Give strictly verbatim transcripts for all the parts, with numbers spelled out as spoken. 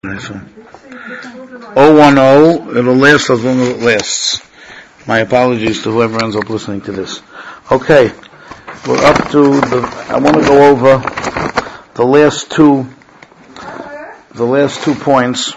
oh one oh, it'll last as long as it lasts. My apologies to whoever ends up listening to this. Okay, we're up to the, I want to go over the last two, the last two points,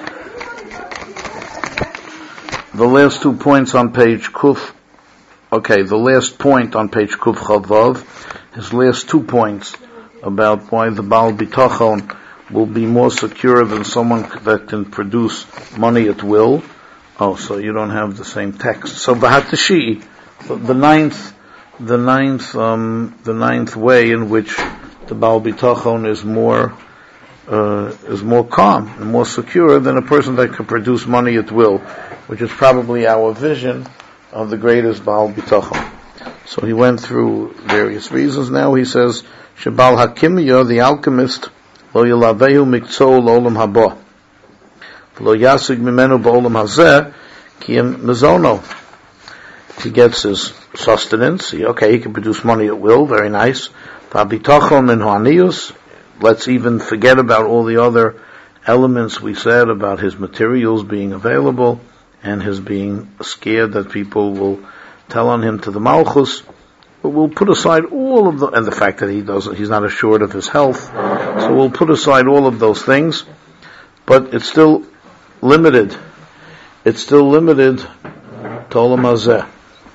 the last two points on page Kuf, okay, the last point on page Kuf Chavav, his last two points about why the Baal Bitachon will be more secure than someone that can produce money at will. Oh, so you don't have the same text. So V'hatashi, the, the ninth, the ninth, um, the ninth way in which the Baal Bitachon is more, uh, is more calm and more secure than a person that can produce money at will, which is probably our vision of the greatest Baal Bitachon. So he went through various reasons. Now he says, Shebal Hakimya, the alchemist, lo yalavehu mikzo l'olam haba, lo yasig mimenu b'olam hazeh, ki em mezono. He gets his sustenance. He, okay, he can produce money at will. Very nice. V'abitachon min ha'anius. Let's even forget about all the other elements we said about his materials being available and his being scared that people will tell on him to the malchus. But we'll put aside all of the, and the fact that he doesn't, he's not assured of his health. So we'll put aside all of those things, but it's still limited. It's still limited to olam hazeh.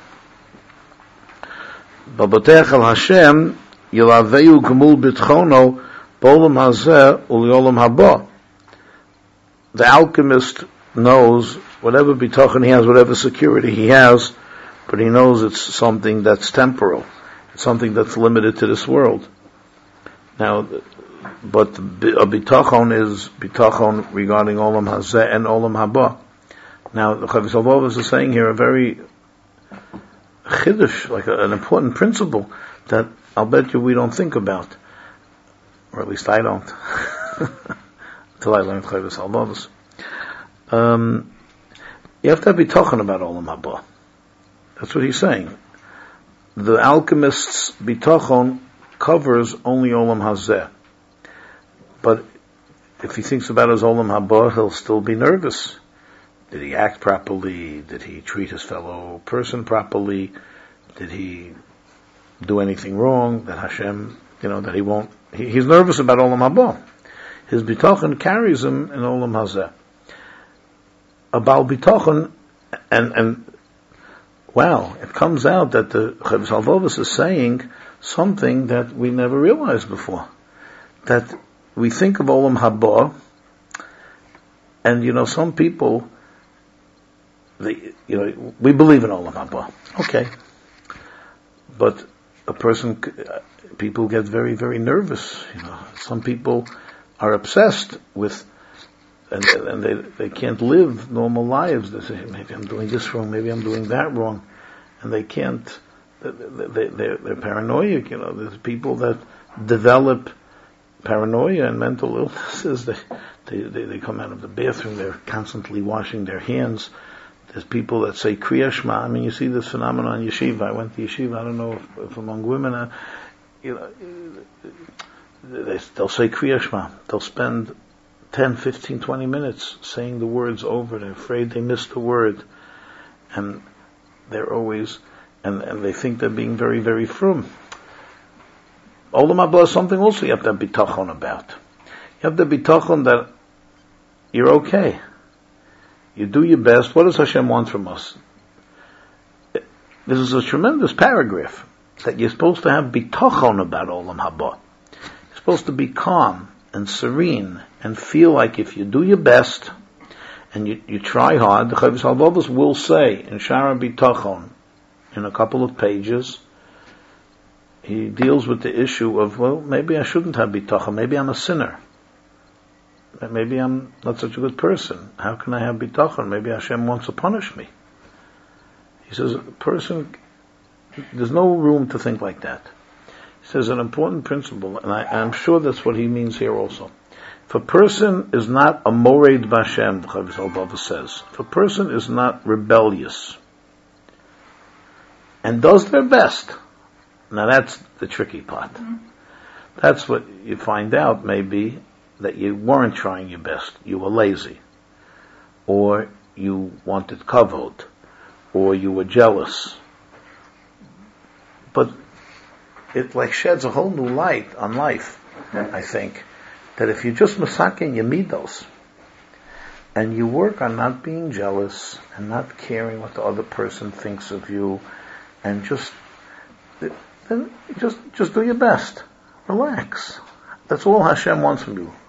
Babotech al Hashem yilaveu gemul bitchono b'olam hazeh u'l'olam haba. The alchemist knows whatever bitachon he has, whatever security he has, but he knows it's something that's temporal. It's something that's limited to this world. Now, but a bitachon is bitachon regarding olam hazeh and olam haba. Now, the Chavis Alvovus is saying here a very chiddush, like a, an important principle that I'll bet you we don't think about, or at least I don't, until I learned Chavis Alvovus. Um, you have to have bitachon about olam haba. That's what he's saying. The alchemist's bitachon covers only olam hazeh. But if he thinks about his olam haba, he'll still be nervous. Did he act properly? Did he treat his fellow person properly? Did he do anything wrong? That Hashem, you know, that he won't, he, he's nervous about olam haba. His bitachon carries him in olam hazeh. A Baal bitachon, and, and, wow, it comes out that the Chavis Alvovus is saying something that we never realized before. That we think of olam haba, and you know, some people, they, you know, we believe in olam haba. Okay. But a person, people get very, very nervous. You know, some people are obsessed with, and, and they they can't live normal lives. They say, maybe I'm doing this wrong, maybe I'm doing that wrong, and they can't. They, they, they're, they're paranoid. You know, there's people that develop paranoia and mental illnesses. They, they they they come out of the bathroom, they're constantly washing their hands. There's people that say Kriya Shema. I mean, you see this phenomenon in yeshiva. I went to yeshiva. I don't know if, if among women, uh, you know, they, they'll say Kriya Shema. They'll spend ten, fifteen, twenty minutes saying the words over. They're afraid they missed the word. And they're always, and, and they think they're being very, very frum. Olam haba is something also you have to have bitachon about. You have to have bitachon that you're okay. You do your best. What does Hashem want from us? This is a tremendous paragraph that you're supposed to have bitachon about olam haba. You're supposed to be calm and serene and feel like if you do your best and you, you try hard, the Chavis Alvovus will say in Shara Bitachon, in a couple of pages, he deals with the issue of, well, maybe I shouldn't have bitachon, maybe I'm a sinner. Maybe I'm not such a good person. How can I have bitachon? Maybe Hashem wants to punish me. He says, a person, there's no room to think like that. He says an important principle, and I, I'm sure that's what he means here also. If a person is not a mored b'Hashem, the Chavis Alvovus says, if a person is not rebellious and does their best, now that's the tricky part. Mm-hmm. That's what you find out maybe that you weren't trying your best. You were lazy. Or you wanted kavod. Or you were jealous. But it like sheds a whole new light on life, I think. That if you just masakin your midos, and you work on not being jealous, and not caring what the other person thinks of you, and just, then just, just do your best. Relax. That's all Hashem wants from you.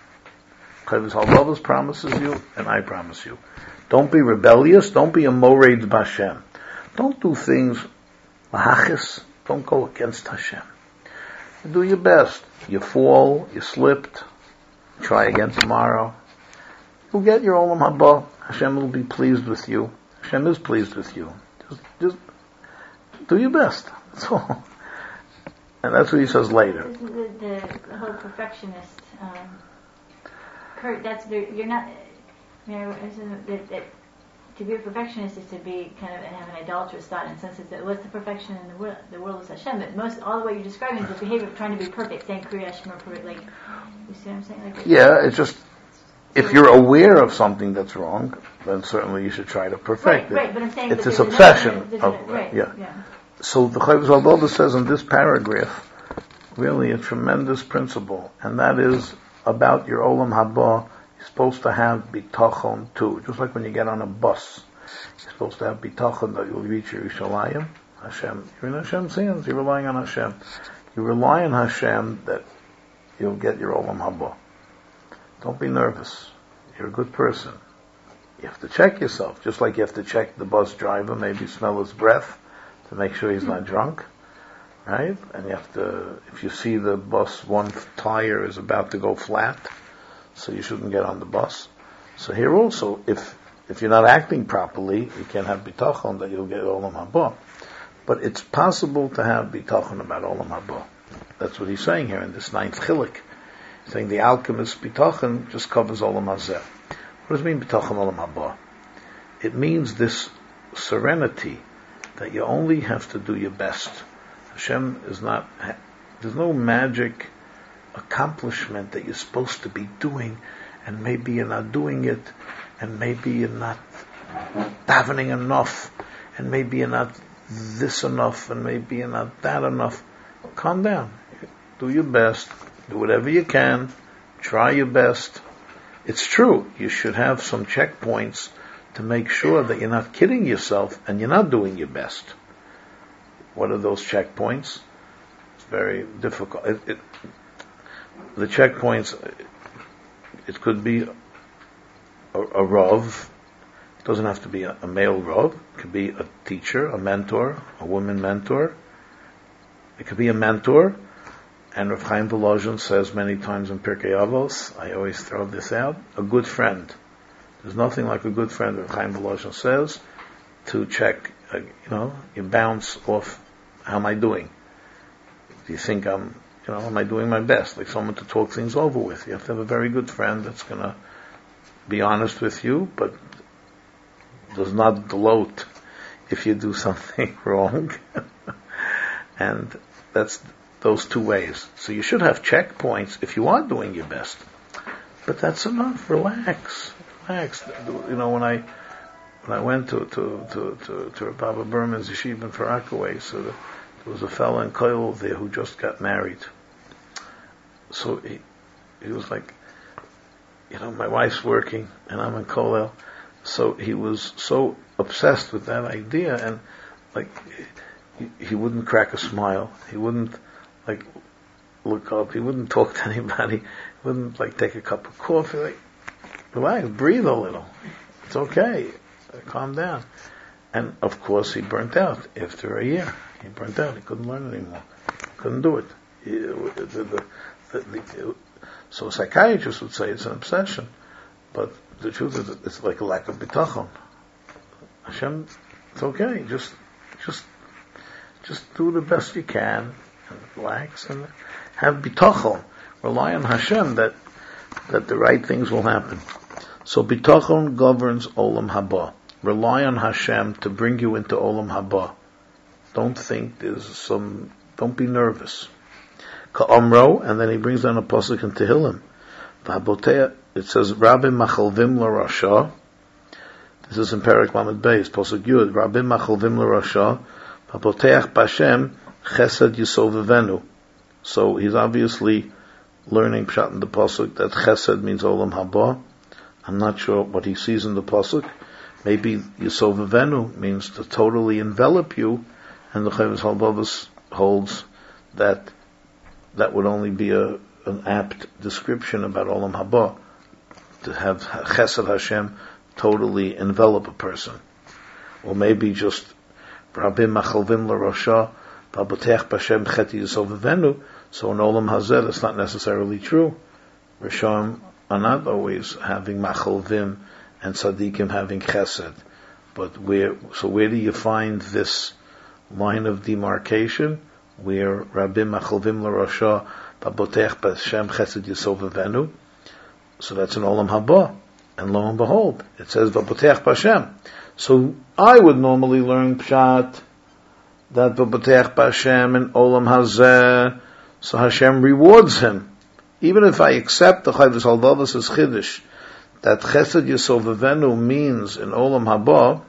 Because Halvavos promises you, and I promise you. Don't be rebellious, don't be a mored b'Hashem. Don't do things, lahachis, don't go against Hashem. Do your best. You fall, you slipped, try again tomorrow. You'll get your olam haba. Hashem will be pleased with you. Hashem is pleased with you. Just, just do your best. That's all. And that's what he says later. The, the, the whole perfectionist, um, Kurt, that's, you're not, you know, that, that to be a perfectionist is to be kind of, and have an idolatrous thought in the sense that what's the perfection in the world? The world is Hashem, but most, all the way you're describing is the behavior of trying to be perfect, saying Kriya Shema perfect, like, you see what I'm saying? Like, yeah, it's just, if you're aware of something that's wrong, then certainly you should try to perfect right, it. Right, but I'm saying it's this obsession. No, of, right, yeah. yeah. So the Chovos HaLevavos says in this paragraph, really a tremendous principle, and that is about your olam haba. You're supposed to have bitachon too, just like when you get on a bus. You're supposed to have bitachon that you'll reach Yerushalayim. Hashem, you're in Hashem's hands. You're relying on Hashem. You rely on Hashem that you'll get your olam haba. Don't be nervous. You're a good person. You have to check yourself, just like you have to check the bus driver, maybe smell his breath to make sure he's not drunk, right? And you have to, if you see the bus, one tire is about to go flat, so you shouldn't get on the bus. So here also, if if you're not acting properly, you can't have bitachon that you'll get olam haba. But it's possible to have bitachon about olam haba. That's what he's saying here in this ninth chilik. He's saying the alchemist bitachon just covers olam hazeh. What does it mean bitachon olam haba? It means this serenity that you only have to do your best. Hashem is not, there's no magic accomplishment that you're supposed to be doing, and maybe you're not doing it, and maybe you're not davening enough, and maybe you're not this enough, and maybe you're not that enough. Calm down. Do your best. Do whatever you can. Try your best. It's true. You should have some checkpoints to make sure that you're not kidding yourself and you're not doing your best. What are those checkpoints? It's very difficult. It, it, the checkpoints, it could be a, a rav. It doesn't have to be a, a male rav. It could be a teacher, a mentor, a woman mentor. It could be a mentor. And Rav Chaim Volozhin says many times in Pirkei Avos, I always throw this out, a good friend. There's nothing like a good friend, Rav Chaim Volozhin says, to check, uh, you know, you bounce off, how am I doing? Do you think I'm, you know, am I doing my best? Like someone to talk things over with. You have to have a very good friend that's going to be honest with you, but does not gloat if you do something wrong. And that's those two ways. So you should have checkpoints if you are doing your best. But that's enough. Relax. Relax. You know, when I when I went to to to to, to Baba Berman's yeshiva in Far Rockaway, so the, there was a fellow in Koil there who just got married. So he he was like, you know, my wife's working and I'm in Koil. So he was so obsessed with that idea, and like he, he wouldn't crack a smile. He wouldn't like look up. He wouldn't talk to anybody. He wouldn't like take a cup of coffee. Like, relax, breathe a little. It's okay. Calm down. And of course, he burnt out after a year. He burnt out. He couldn't learn anymore. Couldn't do it. He, the, the, the, the, so a psychiatrist would say it's an obsession, but the truth is, it's like a lack of bitachon. Hashem, it's okay. Just, just, just do the best you can. Relax and have bitachon. Rely on Hashem that that the right things will happen. So bitachon governs olam haba. Rely on Hashem to bring you into olam haba. Don't think there's some. Don't be nervous. Ka'amro, and then he brings down a pasuk in Tehillim. It says, Rabbim machalvim l'rasha. This is in Perek Lamed Beis, Posuk Yud. Rabbim machalvim l'rasha. V'haboteach b'Hashem chesed yisovevenu. So he's obviously learning pshat in the Posuk that chesed means olam haba. I'm not sure what he sees in the Posuk. Maybe yisovevenu means to totally envelop you, and the Chovos Halbavos holds that that would only be a an apt description about olam haba, to have chesed Hashem totally envelop a person. Or maybe just Rabim machalvim l'rasha v'haboteach b'Hashem cheti yisovevenu. So in olam hazeh that's not necessarily true. Rishon are not always having machalvim and tzaddikim having chesed. But where, so where do you find this line of demarcation where Rabim machalvim l'rasha v'haboteach b'Hashem chesed yisovevenu? So that's an olam haba. And lo and behold, it says v'haboteach b'Hashem. So I would normally learn pshat that v'haboteach b'Hashem in olam hazeh, so Hashem rewards him. Even if I accept the Chovos Halbavos as chiddush, that chesed yisovevenu means in olam haba,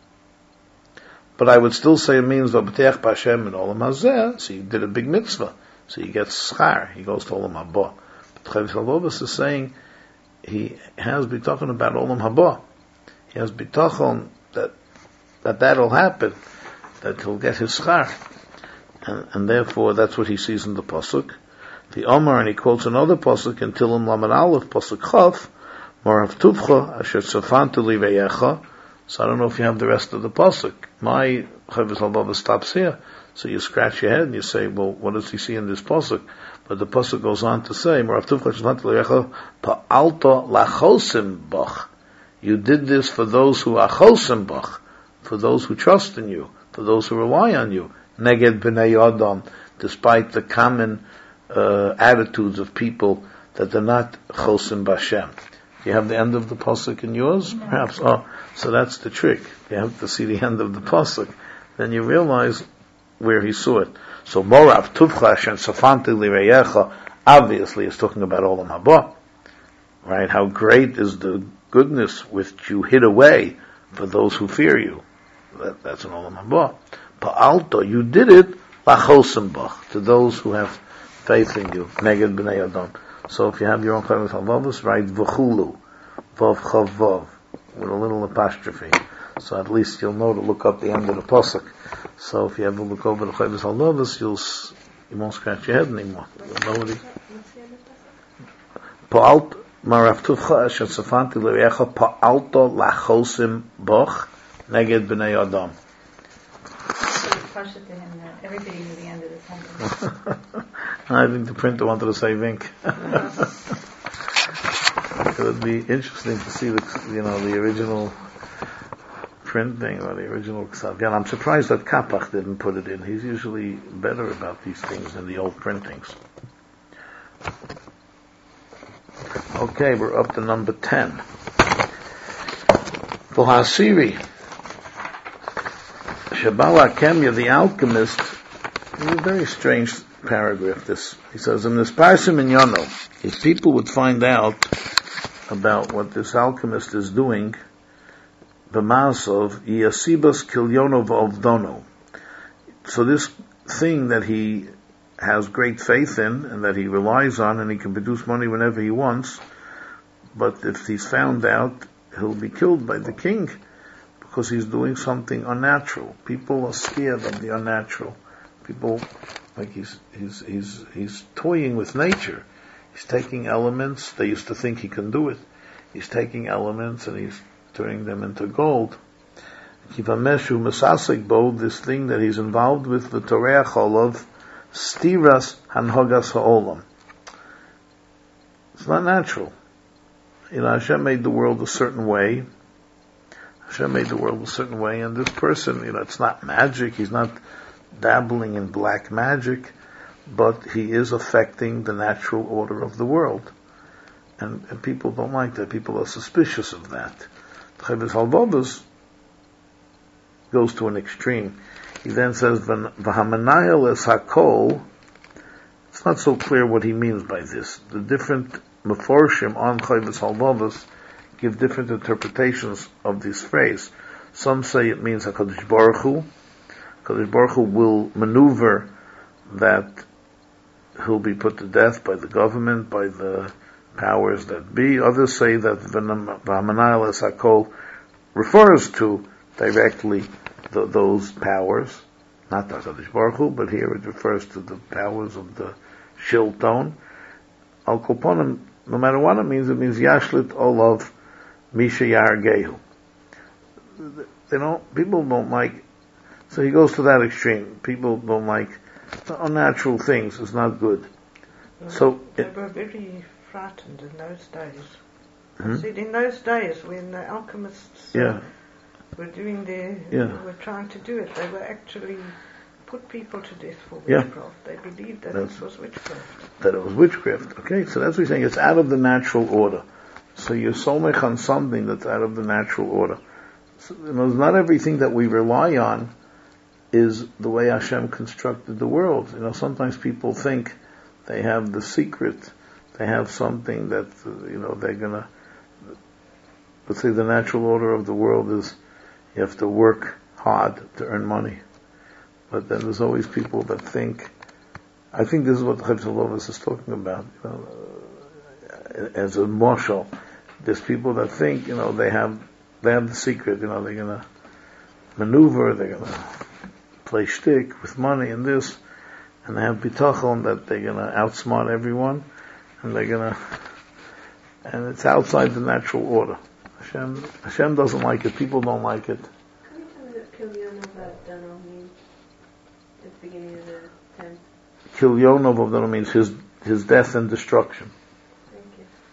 but I would still say it means v'haboteach b'Hashem in olam hazeh, so you did a big mitzvah, so you get schar, he goes to olam haba. But Chovos Halbavos is saying, he has bitachon about olam haba. He has bitachon that that that'll happen, that he'll get his schar, and, and therefore that's what he sees in the pasuk. The Omar, and he quotes another pasuk in Tilim Lamed Aleph, pasuk Chaf, Morav Tuvcha Asher Tzafantu Liveyecha. So I don't know if you have the rest of the pasuk. My Chovos Halbavos stops here, so you scratch your head and you say, well, what does he see in this pasuk? But the pasuk goes on to say, Morav Tuvcha Asher Tzafantu Liveyecha Pa'alta Lachosim Bach. You did this for those who are chosim bach, for those who trust in you, for those who rely on you. Neged b'nei Adam, despite the common uh, attitudes of people that they're not chosim b'Hashem. You have the end of the pasuk in yours, no. Perhaps. Oh, so that's the trick. You have to see the end of the pasuk, then you realize where he saw it. So Morav Tuvcha and Safanti Lireyecha obviously is talking about olam haba, right? How great is the goodness which you hid away for those who fear you. That, that's an olam haba. Pa'alto, you did it lachosim bach, to those who have faith in you. Neged b'nei Adam. So if you have your own Chovos Halbavos, write v'chulu, vav chav vav, with a little apostrophe. So at least you'll know to look up the end of the pasuk. So if you ever look over the Chovos Halbavos, you'll you won't scratch your head anymore. You'll know what he. Pa'alto. Marav Tuvcha Asher Tzafanti Liveyecha Pa'alto Lachosim Bach Neged B'nei Adam. Everybody knew the end of the sentence. I think the printer wanted to say Vink. It would be interesting to see the, you know, the original printing or the original Ksav. Yeah, I'm surprised that Kapach didn't put it in. He's usually better about these things than the old printings. Okay, we're up to number ten. For Hasiri, Shabala Kemya, the alchemist, is a very strange paragraph. This he says in this Parsim in Yono, if people would find out about what this alchemist is doing, B'masov Yasibas Kilyono V'Ovdono. So this thing that he has great faith in and that he relies on, and he can produce money whenever he wants, but if he's found out, he'll be killed by the king because he's doing something unnatural. People are scared of the unnatural. People, like he's he's he's he's toying with nature. He's taking elements. They used to think he can do it. He's taking elements and he's turning them into gold. Kivameshu Masasik Bo, this thing that he's involved with, the Torah Cholov, Stiras Hanhogas Ha'olam. It's not natural. You know, Hashem made the world a certain way. Hashem made the world a certain way, and this person, you know, it's not magic. He's not dabbling in black magic, but he is affecting the natural order of the world. And, and people don't like that. People are suspicious of that. Chovos Halbavos goes to an extreme. He then says, "V'hamanayel es hakol." It's not so clear what he means by this. The different Meforshim on Chayvus Halvavos give different interpretations of this phrase. Some say it means HaKadosh Baruch Hu. HaKadosh Baruch Hu will maneuver that he'll be put to death by the government, by the powers that be. Others say that V'hamanayel es HaKol refers to directly the, those powers, not the HaKadosh Baruch Hu, but here it refers to the powers of the Shilton. Al Koponim, no matter what it means, it means Yashlit Olav Misha Yargehu. They don't, people don't like, so he goes to that extreme. People don't like unnatural things. It's not good. Well, so they it, were very frightened in those days. hmm? I said in those days when the alchemists uh, yeah, were doing their, Yeah. were trying to do it, they were actually put people to death for Yeah. witchcraft. They believed that That's- this was witchcraft. that it was witchcraft. Okay, so that's what he's saying. It's out of the natural order. So you're somech on something that's out of the natural order. So, you know, not everything that we rely on is the way Hashem constructed the world. You know, sometimes people think they have the secret. They have something that, uh, you know, they're gonna, let's say the natural order of the world is you have to work hard to earn money. But then there's always people that think, I think this is what Chaim Solovus is talking about, you know, uh, as a marshal. There's people that think, you know, they have, they have the secret, you know, they're gonna maneuver, they're gonna play shtick with money and this, and they have bitachon that they're gonna outsmart everyone, and they're gonna, and it's outside the natural order. Hashem, Hashem doesn't like it, people don't like it. Can you tell me what Kilyon of Abdano means at the beginning of the tenth? Kilyonov of that means his, his death and destruction. Thank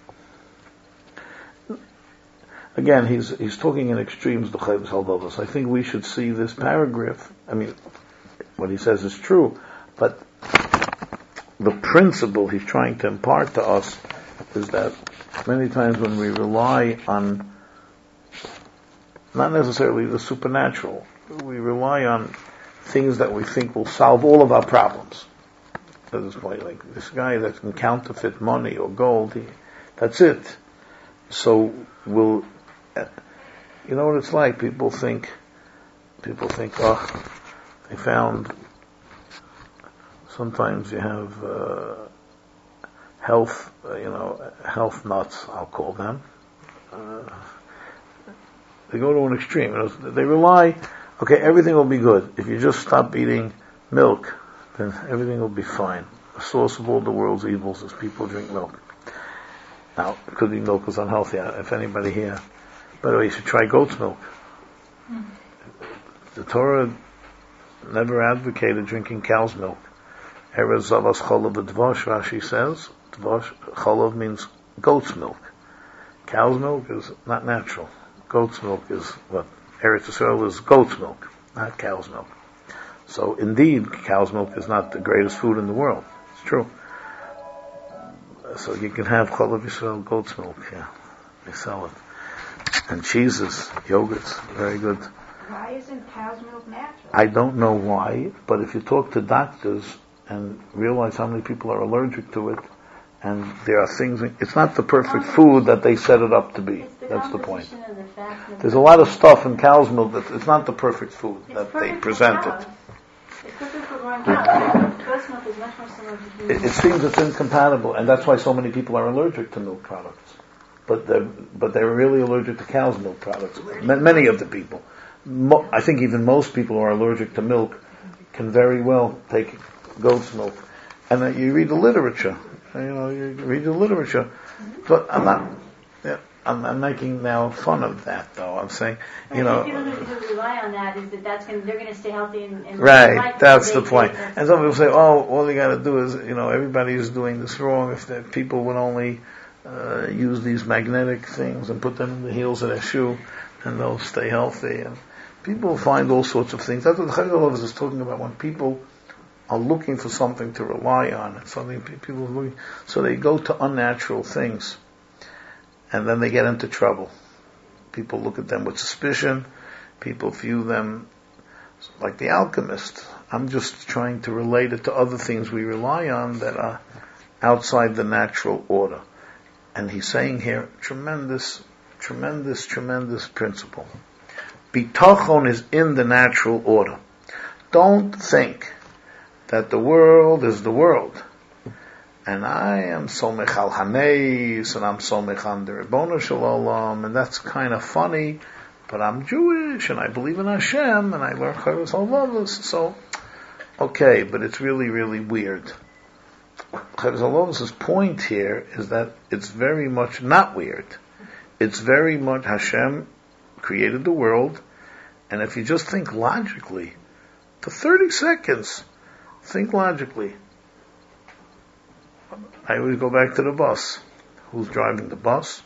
you. Again, he's he's talking in extremes, the Chavis Haldovas. I think we should see this paragraph. I mean, what he says is true, but the principle he's trying to impart to us is that many times when we rely on not necessarily the supernatural, we rely on things that we think will solve all of our problems. At this point, like this guy that can counterfeit money or gold, he, that's it. So we'll, you know what it's like? People think, people think, oh, they found. Sometimes you have uh, health, uh, you know, health nuts. I'll call them. Uh, they go to an extreme. You know, they rely. Okay, everything will be good if you just stop eating milk. Then everything will be fine. The source of all the world's evils is people drink milk. Now, it could be milk is unhealthy. If anybody here, by the way, you should try goat's milk. Mm. The Torah never advocated drinking cow's milk. Eretz Zavas Cholav Dvosh, Rashi says. Dvosh, Cholav means goat's milk. Cow's milk is not natural. Goat's milk is what? Eretz Yisrael is goat's milk, not cow's milk. So indeed, cow's milk is not the greatest food in the world. It's true. So you can have Cholav Yisrael goat's milk, yeah. They sell it. And cheeses, yogurts, very good. Why isn't cow's milk natural? I don't know why, but if you talk to doctors and realize how many people are allergic to it, and there are things, it's not the perfect food that they set it up to be. It's the That's the point. composition of the fat and the There's a lot of stuff in cow's milk that it's not the perfect food It's that they perfect for present cows. it. It's perfect for growing cows. Goat's milk is much more similar to human It, it seems it's incompatible, and that's why so many people are allergic to milk products. But they're, but they're really allergic to cow's milk products. Ma- Many of the people. Mo- I think even most people who are allergic to milk can very well take goat's milk. And uh, you read the literature. You know, you read the literature. But I'm not, yeah, I'm, I'm making now fun of that, though. I'm saying, you know. People who, who rely on that is that that's going they're going to stay healthy and, and Right, like that's they the did. point. That's And some people say, oh, all you got to do is, you know, everybody is doing this wrong. If the people would only uh, use these magnetic things and put them in the heels of their shoe, and they'll stay healthy. And people find all sorts of things. That's what the Chayil is talking about. When people are looking for something to rely on, something people are looking, so they go to unnatural things, and then they get into trouble. People look at them with suspicion. People view them like the alchemist. I'm just trying to relate it to other things we rely on that are outside the natural order. And he's saying here, tremendous, tremendous, tremendous principle. Bitachon is in the natural order. Don't think that the world is the world. And I am somech al haneis, and I'm somech on the Ribono Shel Olam, and that's kind of funny, but I'm Jewish, and I believe in Hashem, and I learn Chavis Halavos, so, okay, but it's really, really weird. Chavis Halavos' point here is that it's very much not weird. It's very much Hashem created the world, and if you just think logically, for thirty seconds, think logically. I always go back to the bus. Who's driving the bus?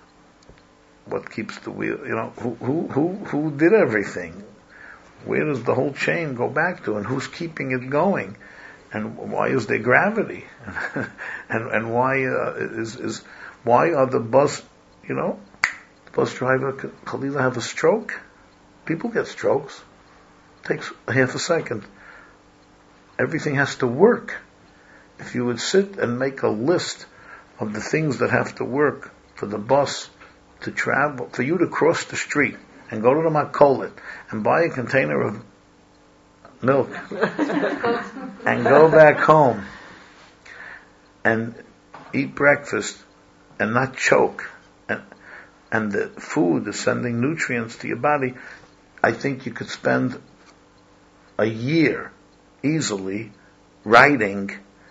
What keeps the wheel? You know, who who who who did everything? Where does the whole chain go back to? And who's keeping it going? And why is there gravity? and and why uh, is is why are the bus? You know, the bus driver could Khalilah have a stroke? People get strokes. It takes a half a second. Everything has to work. If you would sit and make a list of the things that have to work for the bus to travel, for you to cross the street and go to the Makolet and buy a container of milk and go back home and eat breakfast and not choke, and, and the food is sending nutrients to your body, I think you could spend a year easily writing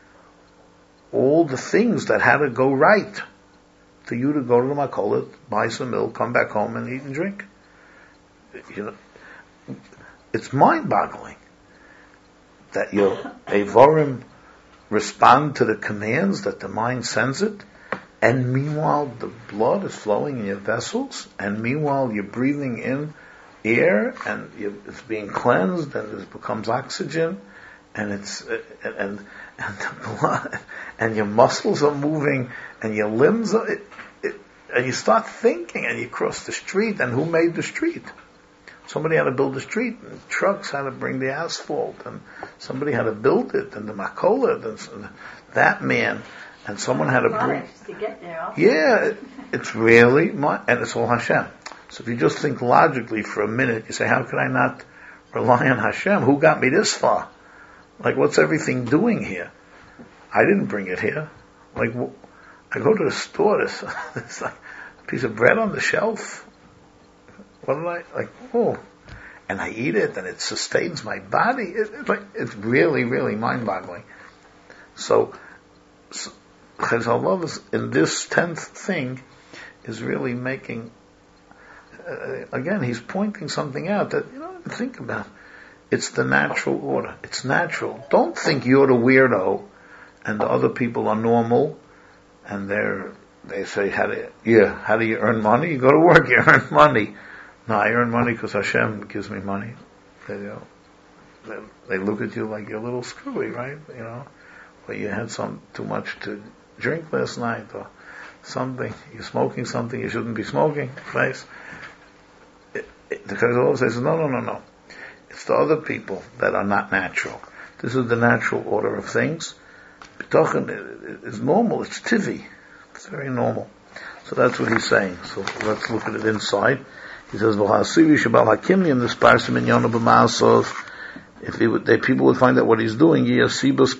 all the things that had to go right for you to go to the Makolet, buy some milk, come back home and eat and drink. You know, it's mind-boggling that your Evorim respond to the commands that the mind sends it, and meanwhile the blood is flowing in your vessels, and meanwhile you're breathing in air, and you, it's being cleansed, and it becomes oxygen, and it's and and the blood, and your muscles are moving, and your limbs are, it, it, and you start thinking, and you cross the street, and who made the street? Somebody had to build the street, and trucks had to bring the asphalt, and somebody had to build it, and the Makolet, and that man, and someone had to bring. To get there also. Yeah, it, it's really, and it's all Hashem. So if you just think logically for a minute, you say, how can I not rely on Hashem? Who got me this far? Like, what's everything doing here? I didn't bring it here. Like, I go to the store, there's, there's like a piece of bread on the shelf. What did I, like, oh, and I eat it, and it sustains my body. It, it, like, it's really, really mind-boggling. So, so Chazal is in this tenth thing is really making, uh, again, he's pointing something out that you don't even think about. It's the natural order. It's natural. Don't think you're the weirdo and the other people are normal and they're, they say, how do you, yeah, how do you earn money? You go to work, you earn money. No, I earn money because Hashem gives me money. They, you know, they, they look at you like you're a little screwy, right? You know, or you had some too much to drink last night, or something. You're smoking something you shouldn't be smoking. Right? It, it, the Chazal says, no, no, no, no. It's the other people that are not natural. This is the natural order of things. B'tochen is normal. It's tivi. It's very normal. So that's what he's saying. So let's look at it inside. He says, "V'hasivi shabal hakimnim this parsim in yonu b'maasov." If he would, they, people would find out what he's doing. Yasibus